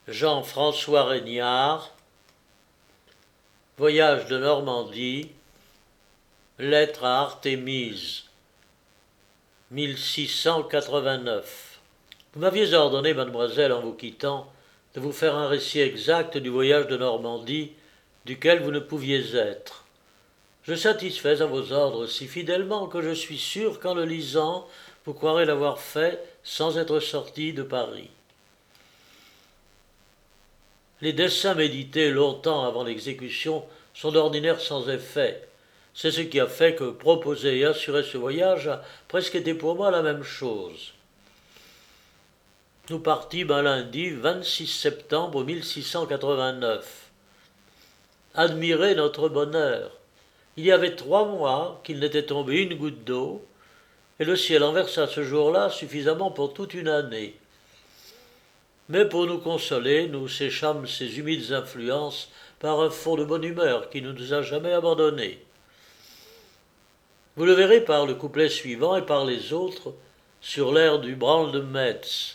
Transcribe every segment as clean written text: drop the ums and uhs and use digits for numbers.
Jean-François Régnard, Voyage de Normandie, Lettre à Artémise, 1689. Vous m'aviez ordonné, mademoiselle, en vous quittant, de vous faire un récit exact du voyage de Normandie, duquel vous ne pouviez être. Je satisfais à vos ordres si fidèlement que je suis sûr qu'en le lisant, vous croirez l'avoir fait sans être sorti de Paris. Les dessins médités longtemps avant l'exécution sont d'ordinaire sans effet. C'est ce qui a fait que proposer et assurer ce voyage a presque été pour moi la même chose. Nous partîmes un lundi 26 septembre 1689. Admirez notre bonheur. Il y avait 3 mois qu'il n'était tombé une goutte d'eau, et le ciel en versa ce jour-là suffisamment pour toute une année. Mais pour nous consoler, nous séchâmes ces humides influences par un fond de bonne humeur qui ne nous a jamais abandonnés. Vous le verrez par le couplet suivant et par les autres sur l'air du branle de Metz.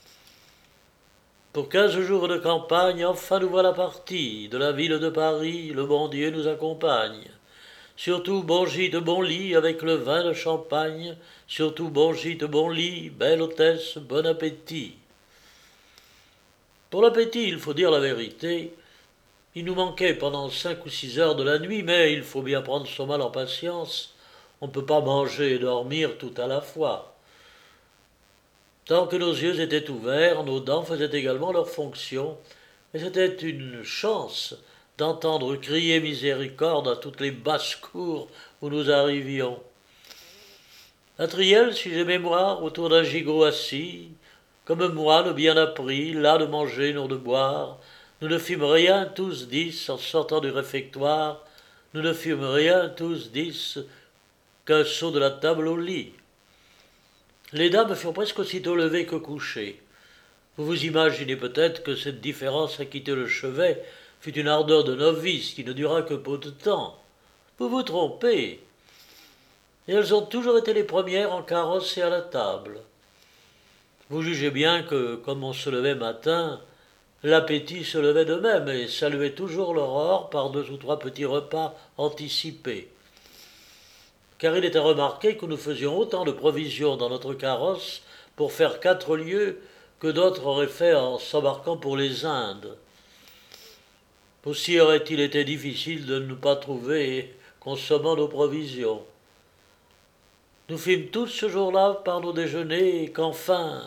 Pour 15 jours de campagne, enfin nous voilà partis. De la ville de Paris, le bon Dieu nous accompagne. Surtout bon gîte, bon lit, avec le vin de champagne. Surtout bon gîte, bon lit, belle hôtesse, bon appétit. Pour l'appétit, il faut dire la vérité. Il nous manquait pendant 5 ou 6 heures de la nuit, mais il faut bien prendre son mal en patience. On ne peut pas manger et dormir tout à la fois. Tant que nos yeux étaient ouverts, nos dents faisaient également leur fonction, et c'était une chance d'entendre crier miséricorde à toutes les basses-cours où nous arrivions. À Triel, si j'ai mémoire, autour d'un gigot assis, comme moine bien appris, là de manger, non de boire, nous ne fûmes rien tous 10 en sortant du réfectoire, nous ne fûmes rien tous 10 qu'un saut de la table au lit. Les dames furent presque aussitôt levées que couchées. Vous vous imaginez peut-être que cette différence à quitter le chevet fut une ardeur de novice qui ne dura que peu de temps. Vous vous trompez. Et elles ont toujours été les premières en carrosse et à la table. Vous jugez bien que, comme on se levait matin, l'appétit se levait de même et saluait toujours l'aurore par 2 ou 3 petits repas anticipés. Car il est à remarquer que nous faisions autant de provisions dans notre carrosse pour faire 4 lieues que d'autres auraient fait en s'embarquant pour les Indes. Aussi aurait-il été difficile de ne nous pas trouver consommant nos provisions. Nous fîmes tous ce jour-là par nos déjeuners qu'enfin,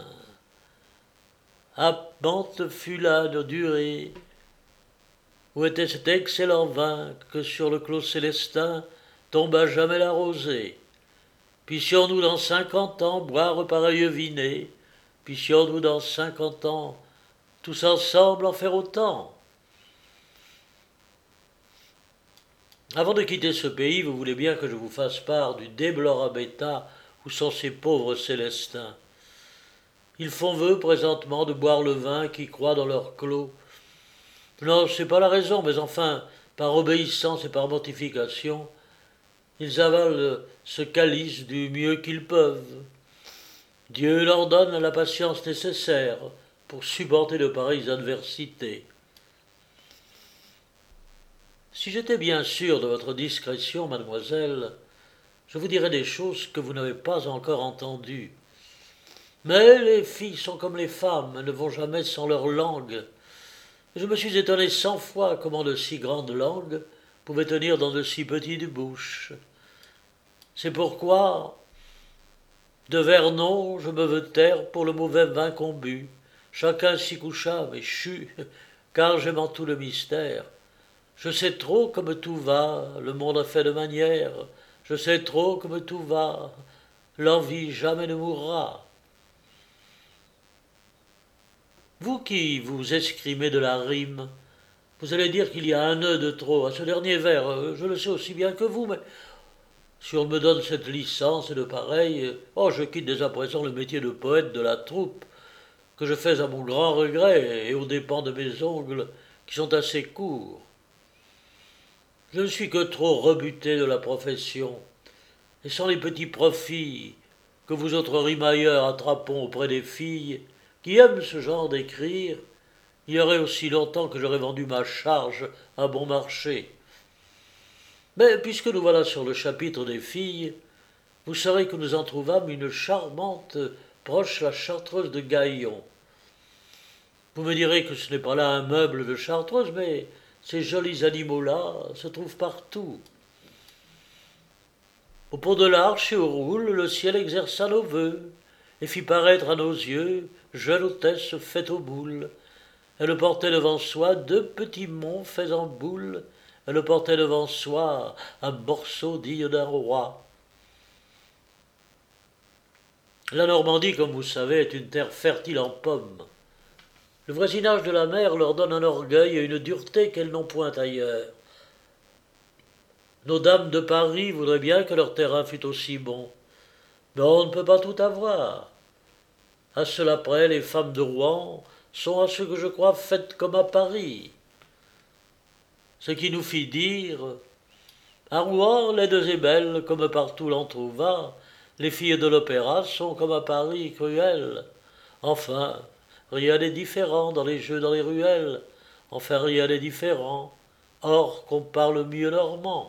amante fut la durée, où était cet excellent vin que sur le clos célestin tomba jamais la rosée. Puissions-nous dans 50 ans boire pareil vinet, puissions-nous dans 50 ans tous ensemble en faire autant. Avant de quitter ce pays, vous voulez bien que je vous fasse part du déplorable état où sont ces pauvres Célestins. Ils font vœu présentement de boire le vin qui croît dans leur clos. Non, c'est pas la raison, mais enfin, par obéissance et par mortification, ils avalent ce calice du mieux qu'ils peuvent. Dieu leur donne la patience nécessaire pour supporter de pareilles adversités. Si j'étais bien sûr de votre discrétion, mademoiselle, je vous dirais des choses que vous n'avez pas encore entendues. Mais les filles sont comme les femmes, elles ne vont jamais sans leur langue. Je me suis étonné 100 fois comment de si grandes langues pouvaient tenir dans de si petites bouches. C'est pourquoi, de Vernon, je me veux taire pour le mauvais vin qu'on but. Chacun s'y coucha, mais chut, car j'aimant tout le mystère. Je sais trop comme tout va, le monde a fait de manière. Je sais trop comme tout va, l'envie jamais ne mourra. Vous qui vous escrimez de la rime, vous allez dire qu'il y a un nœud de trop à ce dernier vers. Je le sais aussi bien que vous, mais si on me donne cette licence et de pareil, je quitte dès à présent le métier de poète de la troupe, que je fais à mon grand regret et aux dépens de mes ongles, qui sont assez courts. Je ne suis que trop rebuté de la profession, et sans les petits profits que vous autres rimailleurs attrapons auprès des filles, qui aiment ce genre d'écrire, Il y aurait aussi longtemps que j'aurais vendu ma charge à bon marché. Mais puisque nous voilà sur le chapitre des filles, vous saurez que nous en trouvâmes une charmante proche la Chartreuse de Gaillon. Vous me direz que ce n'est pas là un meuble de Chartreuse, mais ces jolis animaux-là se trouvent partout. Au pont de l'Arche et au Roule, le ciel exerça nos vœux, et fit paraître à nos yeux, jeune hôtesse faite aux boules. Elle portait devant soi 2 petits monts faits en boule, elle portait devant soi un morceau digne d'un roi. La Normandie, comme vous savez, est une terre fertile en pommes. Le voisinage de la mer leur donne un orgueil et une dureté qu'elles n'ont point ailleurs. Nos dames de Paris voudraient bien que leur terrain fût aussi bon, mais on ne peut pas tout avoir. À cela près, les femmes de Rouen sont, à ce que je crois, faites comme à Paris. Ce qui nous fit dire, à Rouen, laides et belles, comme partout l'on trouva, les filles de l'opéra sont comme à Paris, cruelles. Enfin, rien n'est différent dans les jeux dans les ruelles, enfin rien n'est différent, or qu'on parle mieux normand.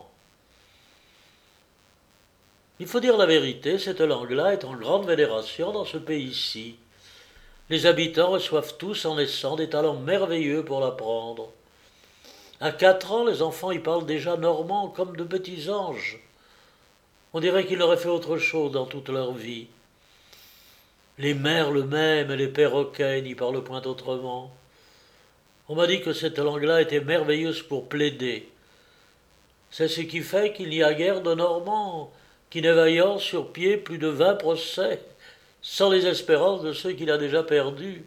Il faut dire la vérité, cette langue-là est en grande vénération dans ce pays-ci. Les habitants reçoivent tous en naissant des talents merveilleux pour l'apprendre. À 4 ans, les enfants y parlent déjà normand comme de petits anges. On dirait qu'ils n'auraient fait autre chose dans toute leur vie. Les merles même et les perroquets n'y parlent point autrement. On m'a dit que cette langue-là était merveilleuse pour plaider. C'est ce qui fait qu'il n'y a guère de Normands qui n'éveillant sur pied plus de 20 procès, sans les espérances de ceux qu'il a déjà perdus.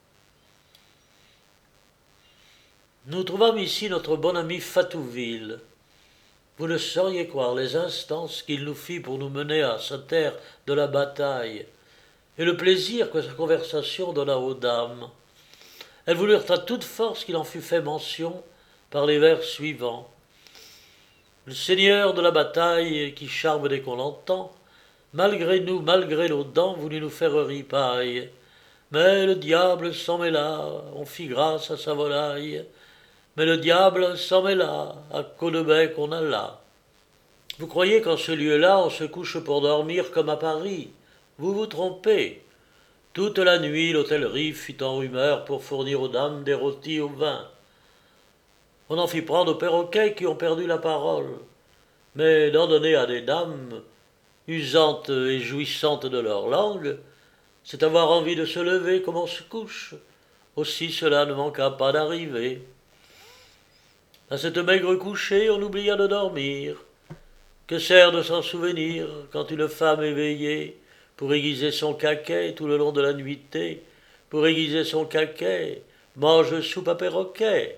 Nous trouvâmes ici notre bon ami Fatouville. Vous ne sauriez croire les instances qu'il nous fit pour nous mener à sa terre de la bataille, et le plaisir que sa conversation donna aux dames. Elles voulurent à toute force qu'il en fût fait mention par les vers suivants. Le seigneur de la bataille, qui charme dès qu'on l'entend, malgré nous, malgré nos dents, voulut nous faire ripaille. Mais le diable s'en mêla, on fit grâce à sa volaille. Mais le diable s'en mêla, à Caudebec on alla. Vous croyez qu'en ce lieu-là, on se couche pour dormir comme à Paris? Vous vous trompez. Toute la nuit, l'hôtellerie fut en rumeur pour fournir aux dames des rôtis au vin. On en fit prendre aux perroquets qui ont perdu la parole. Mais d'en donner à des dames, usantes et jouissantes de leur langue, c'est avoir envie de se lever comme on se couche. Aussi cela ne manqua pas d'arriver. À cette maigre couchée, on oublia de dormir. Que sert de s'en souvenir quand une femme éveillée, pour aiguiser son caquet tout le long de la nuitée, pour aiguiser son caquet, mange soupe à perroquet?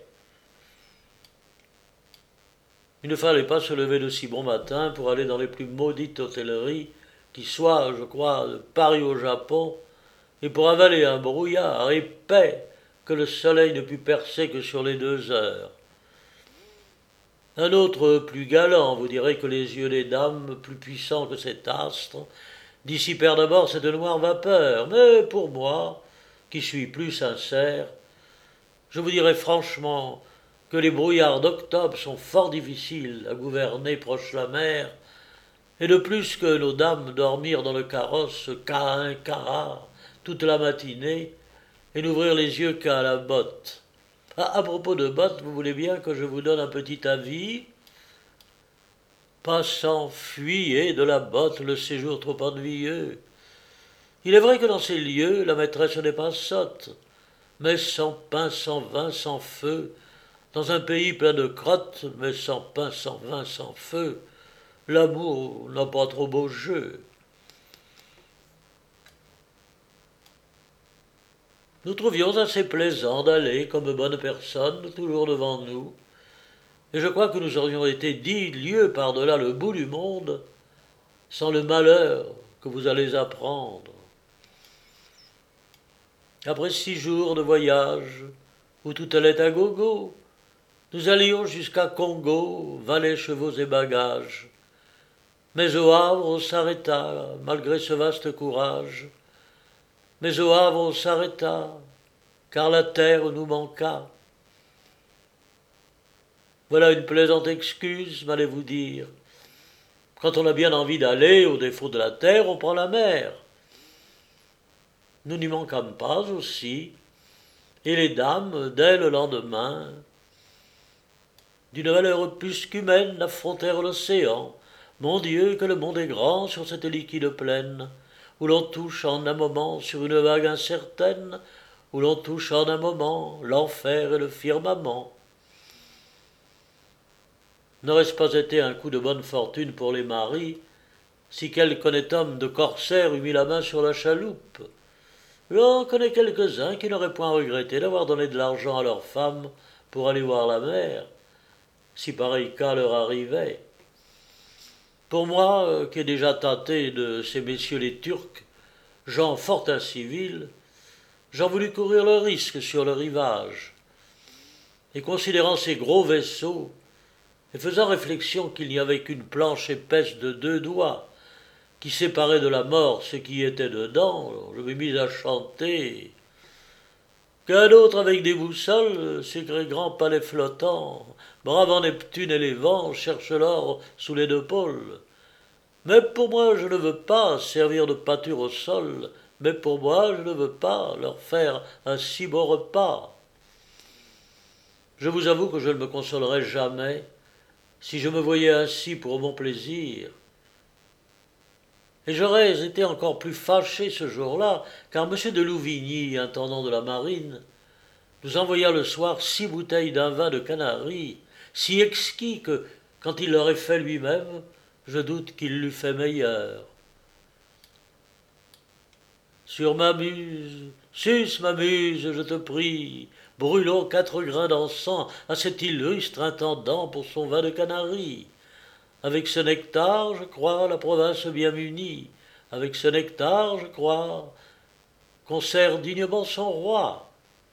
Il ne fallait pas se lever de si bon matin pour aller dans les plus maudites hôtelleries qui soient, je crois, de Paris au Japon, et pour avaler un brouillard épais que le soleil ne put percer que sur les 2 heures. Un autre plus galant vous dirait que les yeux des dames, plus puissants que cet astre, dissipèrent d'abord cette noire vapeur, mais pour moi, qui suis plus sincère, je vous dirai franchement que les brouillards d'octobre sont fort difficiles à gouverner proche la mer, et de plus que nos dames dormirent dans le carrosse qu'à un quart toute la matinée, et n'ouvrirent les yeux qu'à la botte. À propos de bottes, vous voulez bien que je vous donne un petit avis? Pas sans fuyez de la botte le séjour trop ennuyeux. Il est vrai que dans ces lieux, la maîtresse n'est pas sotte, mais sans pain, sans vin, sans feu, dans un pays plein de crottes, mais sans pain, sans vin, sans feu, l'amour n'a pas trop beau jeu. Nous trouvions assez plaisant d'aller, comme bonnes personnes, toujours devant nous, et je crois que nous aurions été 10 lieues par-delà le bout du monde, sans le malheur que vous allez apprendre. Après 6 jours de voyage, où tout allait à gogo, nous allions jusqu'à Congo, valets, chevaux et bagages. Mais au Havre, on s'arrêta, malgré ce vaste courage. Mais au Havre, on s'arrêta, car la terre nous manqua. Voilà une plaisante excuse, m'allez-vous dire. Quand on a bien envie d'aller, au défaut de la terre, on prend la mer. Nous n'y manquâmes pas aussi, et les dames, dès le lendemain, d'une valeur plus qu'humaine, affrontèrent l'océan. Mon Dieu, que le monde est grand sur cette liquide plaine, où l'on touche en un moment sur une vague incertaine, où l'on touche en un moment l'enfer et le firmament. N'aurait-ce pas été un coup de bonne fortune pour les maris, si quelque honnête homme de corsaire eût mis la main sur la chaloupe? J'en connais quelques-uns qui n'auraient point regretté d'avoir donné de l'argent à leurs femmes pour aller voir la mer, si pareil cas leur arrivait. Pour moi, qui ai déjà tâté de ces messieurs les Turcs, gens fort incivils, j'en voulus courir le risque sur le rivage. Et considérant ces gros vaisseaux, et faisant réflexion qu'il n'y avait qu'une planche épaisse de 2 doigts, qui séparait de la mort ce qui était dedans, je me mis à chanter. Qu'un autre avec des boussoles, ces grands palais flottants, bravant Neptune et les vents, cherche l'or sous les 2 pôles. Mais pour moi, je ne veux pas servir de pâture au sol, mais pour moi, je ne veux pas leur faire un si beau repas. Je vous avoue que je ne me consolerai jamais si je me voyais ainsi pour mon plaisir. Et j'aurais été encore plus fâché ce jour-là, car M. de Louvigny, intendant de la marine, nous envoya le soir 6 bouteilles d'un vin de Canaries, si exquis que, quand il l'aurait fait lui-même, je doute qu'il l'eût fait meilleur. Sur ma muse, sus ma muse, je te prie, brûlons 4 grains d'encens à cet illustre intendant pour son vin de Canaries. Avec ce nectar, je crois, la province bien munie. Avec ce nectar, je crois, qu'on sert dignement son roi.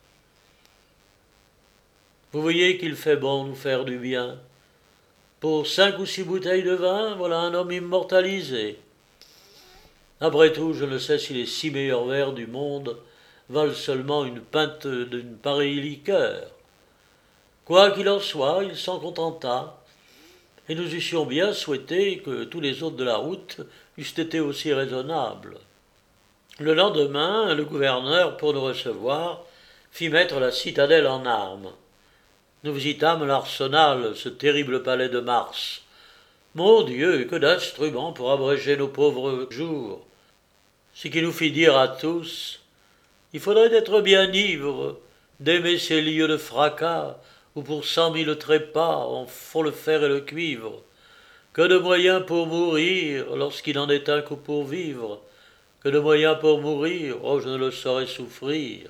Vous voyez qu'il fait bon nous faire du bien. Pour 5 ou 6 bouteilles de vin, voilà un homme immortalisé. Après tout, je ne sais si les 6 meilleurs verres du monde valent seulement une pinte d'une pareille liqueur. Quoi qu'il en soit, il s'en contenta, et nous eussions bien souhaité que tous les autres de la route eussent été aussi raisonnables. Le lendemain, le gouverneur, pour nous recevoir, fit mettre la citadelle en armes. Nous visitâmes l'arsenal, ce terrible palais de Mars. Mon Dieu, que d'instruments pour abréger nos pauvres jours! Ce qui nous fit dire à tous, il faudrait être bien ivre, d'aimer ces lieux de fracas, où pour 100 000 trépas on fond le fer et le cuivre. Que de moyens pour mourir, lorsqu'il n'en est un que pour vivre. Que de moyens pour mourir, oh je ne le saurais souffrir.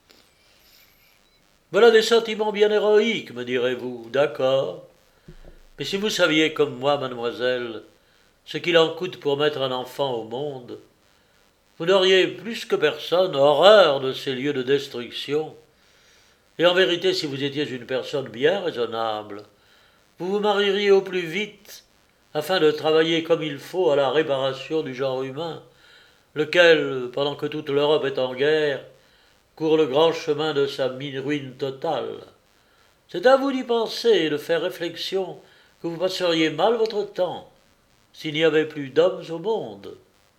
Voilà des sentiments bien héroïques, me direz-vous, d'accord. Mais si vous saviez comme moi, mademoiselle, ce qu'il en coûte pour mettre un enfant au monde, vous n'auriez plus que personne horreur de ces lieux de destruction. Et en vérité, si vous étiez une personne bien raisonnable, vous vous marieriez au plus vite, afin de travailler comme il faut à la réparation du genre humain, lequel, pendant que toute l'Europe est en guerre, court le grand chemin de sa ruine totale. C'est à vous d'y penser et de faire réflexion que vous passeriez mal votre temps, s'il n'y avait plus d'hommes au monde.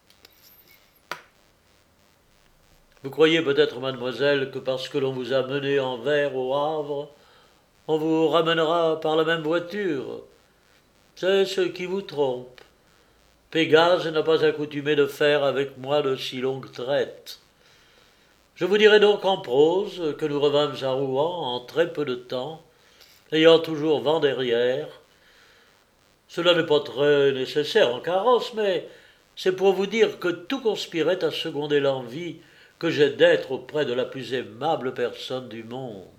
Vous croyez peut-être, mademoiselle, que parce que l'on vous a mené en vers au Havre, on vous ramènera par la même voiture. C'est ce qui vous trompe. Pégase n'a pas accoutumé de faire avec moi de si longues traites. Je vous dirai donc en prose que nous revînmes à Rouen en très peu de temps, ayant toujours vent derrière. Cela n'est pas très nécessaire en carrosse, mais c'est pour vous dire que tout conspirait à seconder l'envie que j'ai d'être auprès de la plus aimable personne du monde.